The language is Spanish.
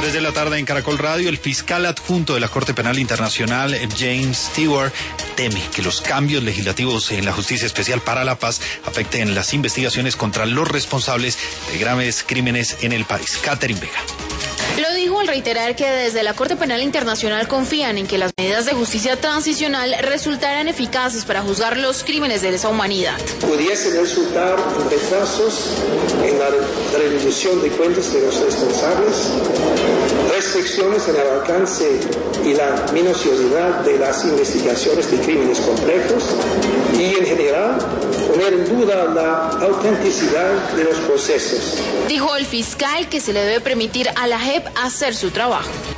3 de la tarde en Caracol Radio, el fiscal adjunto de la Corte Penal Internacional, James Stewart, teme que los cambios legislativos en la Justicia Especial para la Paz afecten las investigaciones contra los responsables de graves crímenes en el país. Catherine Vega. Lo dijo al reiterar que desde la Corte Penal Internacional confían en que las medidas de justicia transicional resultarán eficaces para juzgar los crímenes de lesa humanidad. Pudiesen resultar retrasos en la rendición de cuentas de los responsables, restricciones en el alcance y la minuciosidad de las investigaciones de crímenes complejos y, en general, poner en duda la autenticidad de los procesos. Dijo el fiscal que se le debe permitir a la JEP hacer su trabajo.